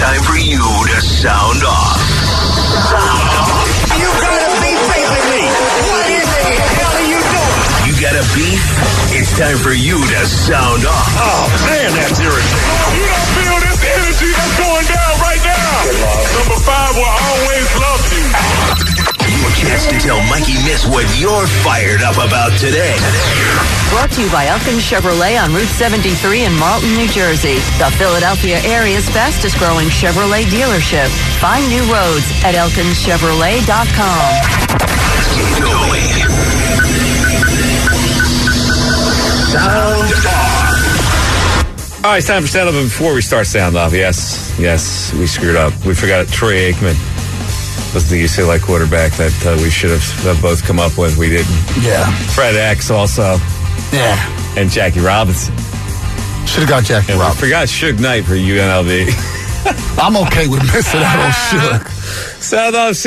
time for you to sound off. Sound off. You got a beef facing me. What in the hell are you doing? You got a beef? It's time for you to sound off. Oh, man, that's irritating. You don't feel this energy that's going down right now. Number 5 will always love you. Your chance to tell Mikey Miss what you're fired up about today. Brought to you by Elkins Chevrolet on Route 73 in Marlton, New Jersey. The Philadelphia area's fastest growing Chevrolet dealership. Find new roads at elkinschevrolet.com. Get going. Sound off. All right, it's time for stand up. Before we start sound off, yes, we screwed up. We forgot Troy Aikman was the UCLA quarterback that we should have both come up with. We didn't. Yeah. Fred X also. Yeah. And Jackie Robinson. Should have got Jackie And Robinson. we forgot Suge Knight for UNLV. I'm okay with missing out on Suge. Sound off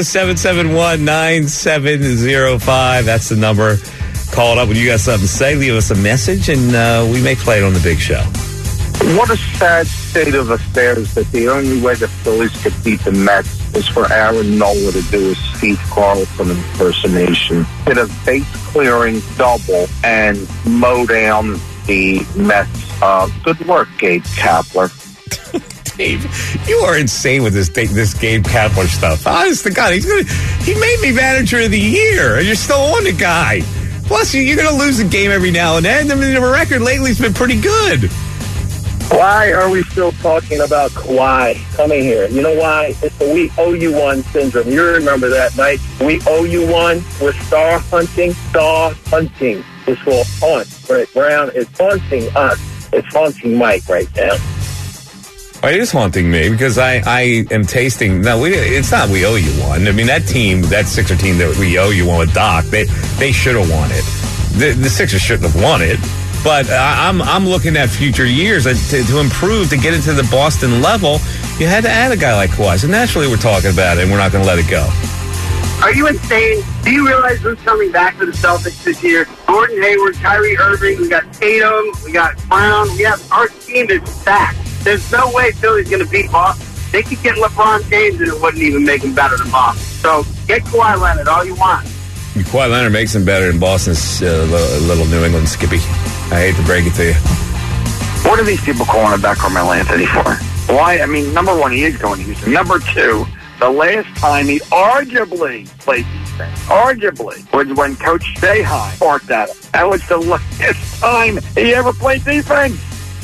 610-771-9705. That's the number. Call it up when you got something to say. Leave us a message, and we may play it on the big show. What a sad state of affairs that the only way the Phillies could beat the Mets is for Aaron Nola to do a Steve Carlson impersonation. Hit a base-clearing double and mow down the Mets. Good work, Gabe Kapler. Dave, you are insane with this Gabe Kapler stuff. Honest to God, he made me manager of the year, and you're still on the guy. Plus, you're going to lose a game every now and then. I mean, the record lately has been pretty good. Why are we still talking about Kawhi coming here? You know why? It's the we owe you one syndrome. You remember that night? We owe you one. We're star hunting. This will haunt. Brett Brown is haunting us. It's haunting Mike right now. It is haunting me because I am tasting. No, it's not we owe you one. I mean, that team, that Sixer team that we owe you one with Doc, they should have won it. The Sixers shouldn't have won it. But I'm looking at future years to improve, to get into the Boston level. You had to add a guy like Kawhi. So naturally, we're talking about it, and we're not going to let it go. Are you insane? Do you realize who's coming back to the Celtics this year? Gordon Hayward, Kyrie Irving, we got Tatum, we got Brown. Our team is stacked. There's no way Philly's going to beat Boston. They could get LeBron James, and it wouldn't even make him better than Boston. So get Kawhi Leonard all you want. Kawhi Leonard makes him better than Boston's little New England Skippy. I hate to break it to you. What are these people calling it back Carmelo Anthony for? Why? I mean, number one, he is going to Houston. Number two, the last time he arguably played defense, was when Coach Boeheim barked at him. That was the last time he ever played defense.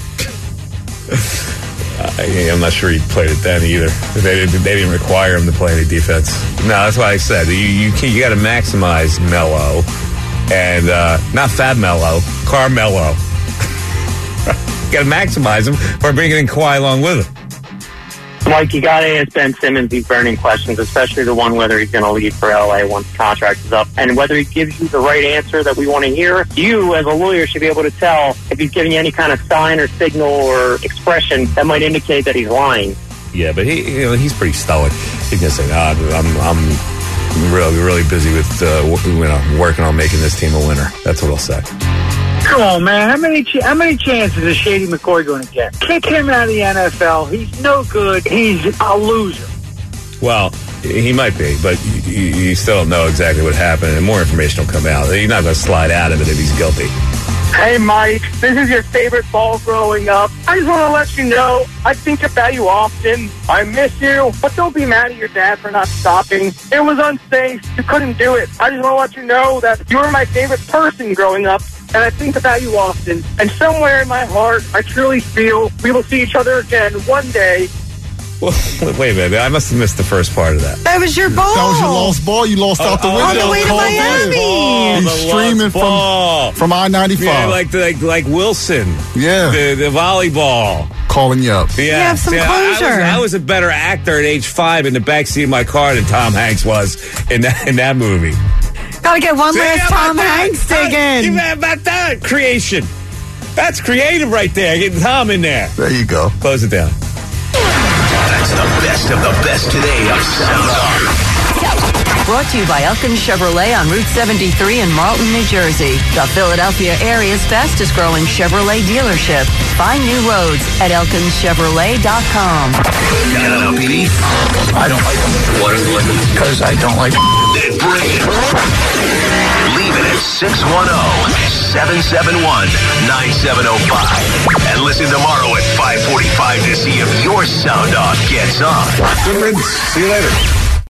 I'm not sure he played it then either. They didn't require him to play any defense. No, that's why I said you got to maximize Melo, and not Fab Melo, Carmelo. You got to maximize him for bringing in Kawhi along with him. Mike, you got to ask Ben Simmons these burning questions, especially the one whether he's going to leave for LA once the contract is up, and whether he gives you the right answer that we want to hear. You, as a lawyer, should be able to tell if he's giving you any kind of sign or signal or expression that might indicate that he's lying. Yeah, but he's pretty stoic. He's going to say, I'm really busy with working on making this team a winner. That's what he'll say. Come on, man. How many chances is Shady McCoy going to get? Kick him out of the NFL. He's no good. He's a loser. Well, he might be, but you still don't know exactly what happened, and more information will come out. You're not going to slide out of it if he's guilty. Hey, Mike, this is your favorite ball growing up. I just want to let you know, I think about you often. I miss you, but don't be mad at your dad for not stopping. It was unsafe. You couldn't do it. I just want to let you know that you were my favorite person growing up, and I think about you often. And somewhere in my heart, I truly feel we will see each other again one day. Well, wait a minute. I must have missed the first part of that. That was your ball. That was your lost ball. You lost out the window. On the way to Miami. He's streaming from I-95. Yeah, like Wilson. Yeah. The volleyball. Calling you up. Yeah. You have some closure. I was a better actor at age 5 in the backseat of my car than Tom Hanks was in that movie. Gotta get one last Tom Hanks dig in. About that creation. That's creative right there. Getting Tom in there. There you go. Close it down. That's the best of the best today of Sound Off. Brought to you by Elkins Chevrolet on Route 73 in Marlton, New Jersey. The Philadelphia area's fastest growing Chevrolet dealership. Find new roads at ElkinsChevrolet.com. Got a beef? I don't like them. What is it? Because I don't like them. Then bring it. Leave it at 610-771-9705. And listen tomorrow at 5:45 to see if your sound off gets on. Good riddance. See you later.